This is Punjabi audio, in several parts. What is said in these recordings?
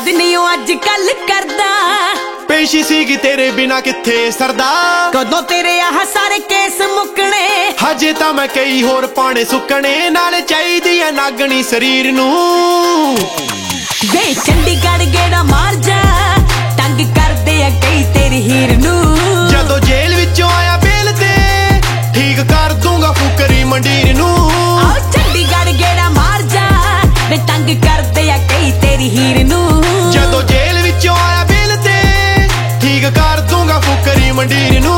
ਯਾਦ ਨਹੀਂ ਉਹ ਅੱਜ ਕੱਲ ਕਰਦਾ। ਪੇਸ਼ੀ ਸੀਗੀ ਤੇਰੇ ਬਿਨਾ ਕਿੱਥੇ ਸਰਦਾ। ਕਦੋਂ ਤੇਰੇ ਆਹ ਸਾਰੇ ਕੇਸ ਮੁੱਕਣੇ। ਹਜੇ ਤਾਂ ਮੈਂ ਕਈ ਹੋਰ ਪਾਣੇ ਸੁੱਕਣੇ। ਨਾਲੇ ਚਾਹੀਦੀ ਐ ਨਾਗਣੀ ਸਰੀਰ ਨੂੰ। ਵੇ ਚੰਡੀਗੜ੍ਹ ਗੇੜਾ ਮਾਰ ਜਾ, ਤੰਗ ਕਰਦੇ ਆ ਕਈ ਤੇਰੀ ਹੀਰ ਨੂੰ। ਜਦੋਂ ਜੇਲ੍ਹ ਵਿੱਚੋਂ ਆਇਆ ਬੇਲ ਤੇ ਠੀਕ ਕਰ ਦੂੰਗਾ ਫੁਕਰੀ ਮੰਡੀਰ ਨੂੰ। ਆਓ ਚੰਡੀਗੜ੍ਹ ਗੇੜਾ ਮਾਰ ਜਾ, ਵੇ ਤੰਗ ਕਰਦੇ ਆ ਕਈ ਤੇਰੀ ਹੀਰ ਨੂੰ। ਜਦੋਂ ਜੇਲ੍ਹ ਵਿੱਚੋਂ ਆਇਆ ਬੇਲ ਤੇ ਠੀਕ ਕਰ ਦੂੰਗਾ ਫੁਕਰੀ ਮੰਡੀਰ ਨੂੰ।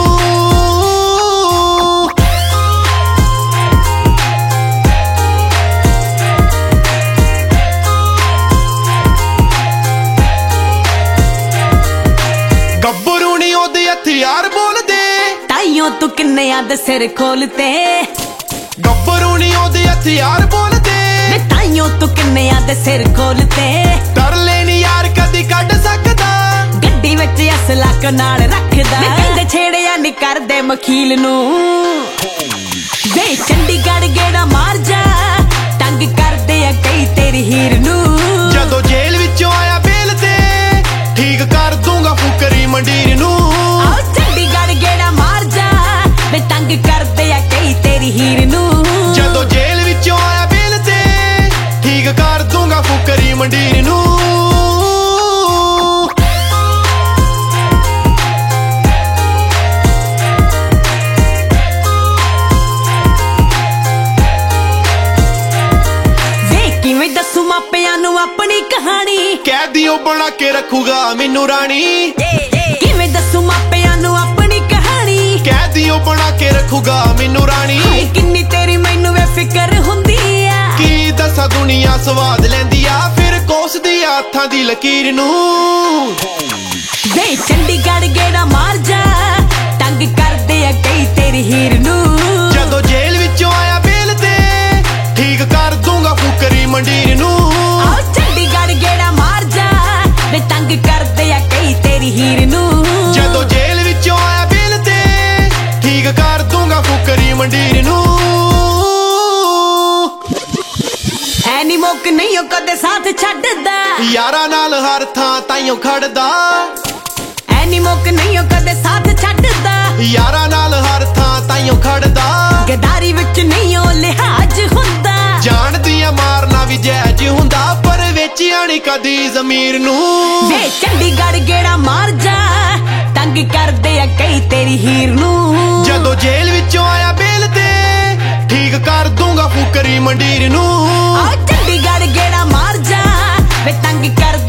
ਗੱਭਰੂ ਨੀ ਉਹਦੇ ਹਥਿਆਰ ਬੋਲਦੇ, ਤਾਈਓ ਤੂੰ ਕਿੰਨਿਆਂ ਦੇ ਸਿਰ ਖੋਲਤੇ। ਗੱਭਰੂ ਨੀ ਉਹਦੇ ਹਥਿਆਰ ਬੋਲਦੇ, ਵੇ ਤਾਈਓ ਤੂੰ ਕਿੰਨਿਆਂ ਦੇ ਸਿਰ ਖੋਲਤੇ। ਤਰਲੇ ਨੀ ਯਾਰ ਕਦੀ ਕੱਢ ਸਕਦਾ, ਗੱਡੀ ਵਿੱਚ ਅਸਲਾ ਕੋ ਨਾਲ ਰੱਖਦਾ। ਵੇ ਕਹਿੰਦੇ ਛੇੜਿਆ ਨੀ ਕਰਦੇ ਮਖੀਲ ਨੂੰ। ਵੇ ਚੰਡੀਗੜ੍ਹ ਗੇੜਾ ਮਾਰ ਜਾ, ਤੰਗ ਕਰਦੇ ਆ ਕਈ ਤੇਰੀ ਹੀਰ ਨੂੰ। ਜਦੋਂ ਜੇਲ੍ਹ ਵਿੱਚੋਂ ਆਇਆ ਬੇਲ ਤੇ ਠੀਕ ਕਰ ਦੂੰਗਾ ਫੁਕਰੀ ਮੰਡੀਰ ਨੂੰ। ਆਓ ਚੰਡੀਗੜ੍ਹ ਗੇੜਾ ਮਾਰ ਜਾ, ਵੇ ਤੰਗ ਕਰਦੇ ਆ ਕਈ ਤੇਰੀ ਹੀਰ ਨੂੰ। ਜਦੋਂ ਜੇਲ੍ਹ ਵਿੱਚੋਂ ਆਇਆ ਬੇਲ ਤੇ ਠੀਕ ਕਰ ਦੂੰਗਾ ਫੁਕਰੀ ਮੰਡੀਰ ਨੂੰ। ਵੇ ਕਿਵੇਂ ਦੱਸੂ ਮਾਪਿਆਂ ਨੂੰ ਆਪਣੀ ਕਹਾਣੀ। ਕੈਦੀਓ ਬਣਾ ਕੇ ਰੱਖੂਗਾ ਮੈਨੂੰ ਰਾਣੀ। ਕਿਵੇਂ ਦੱਸੂ ਮਾਪਿਆਂ ਨੂੰ ਆਪਣੀ ਕਹਾਣੀ। ਕੈਦੀਓ ਬਣਾ ਕੇ ਰੱਖੂਗਾ ਮੈਨੂੰ ਰਾਣੀ। ਹਾਏ ਕਿੰਨੀ ਤੇਰੀ ਮੈਨੂੰ ਵੇ ਫਿਕਰ ਹੁੰਦੀ ਆ। ਕੀ ਦੱਸਾਂ ਦੁਨੀਆ ਸਵਾਦ ਲੈਂਦੀ ਆ, ਫਿਰ ਕੋਸਦੀ ਆ ਹੱਥਾਂ ਦੀ ਲਕੀਰ ਨੂੰ। ਵੇ ਚੰਡੀਗੜ੍ਹ ਗੇੜਾ ਮਾਰ ਜਾ, ਤੰਗ ਕਰਦੇ ਆ ਕਈ ਤੇਰੀ ਹੀਰ ਨੂੰ। ਜਦੋਂ ਜੇਲ੍ਹ ਵਿੱਚੋਂ ਆਇਆ ਬੇਲ ਤੇ ਠੀਕ ਕਰ ਦੂੰਗਾ ਫੁਕਰੀ ਮੰਡੀਰ ਨੂੰ। ਆਓ ਚੰਡੀਗੜ੍ਹ ਗੇੜਾ ਮਾਰ ਜਾ, ਵੇ ਤੰਗ ਕਰਦੇ ਆ ਕਈ ਤੇਰੀ ਹੀਰ ਨੂੰ। ਜਦੋਂ ਜੇਲ੍ਹ ਵਿੱਚੋਂ ਆਇਆ ਬੇਲ ਤੇ ਠੀਕ ਕਰ ਦੂੰਗਾ ਫੁਕਰੀ ਮੰਡੀਰ ਨੂੰ। ਐ ਨੀ ਮੁੱਕ ਨਹੀਂ ਉਹ ਕਦੇ ਸਾਥ ਛੱਡਦਾ। ਯਾਰਾਂ ਨਾਲ ਹਰ ਥਾਂ ਤਾਈਓ ਖੜਦਾ। ਐ ਨੀ ਮੁੱਕ ਨਹੀਂ ਉਹ ਕਦੇ ਸਾਥ ਛੱਡਦਾ। ਯਾਰਾਂ ਨਾਲ ਹਰ ਥਾਂ ਤਾਈਓ ਖੜਦਾ। ਗਦਾਰੀ ਵਿੱਚ ਨਹੀਂ ਉਹ ਲਿਹਾਜ਼ ਹੁੰਦਾ। ਜਾਣਦੀਆਂ ਮਾਰਨਾ ਵੀ ਜਾਇਜ਼ ਹੁੰਦਾ, ਪਰ ਵੇਚਿਆ ਨੀ ਕਦੀ ਜ਼ਮੀਰ ਨੂੰ। ਵੇ ਚੰਡੀਗੜ੍ਹ ਗੇੜਾ ਮਾਰ ਜਾ, ਤੰਗ ਕਰਦੇ ਆ ਕਈ ਤੇਰੀ ਹੀਰ ਨੂੰ। ਜਦੋਂ ਜੇਲ੍ਹ ਵਿੱਚੋਂ ਆਇਆ ਬੇਲ ਤੇ ਠੀਕ ਕਰ ਦੂੰਗਾ ਫੁਕਰੀ ਮੰਡੀਰ ਨੂੰ। ਆਓ ਚੰਡੀਗੜ੍ਹ ਗੇੜਾ ਮਾਰ ਜਾ, ਵੇ ਤੰਗ ਕਰ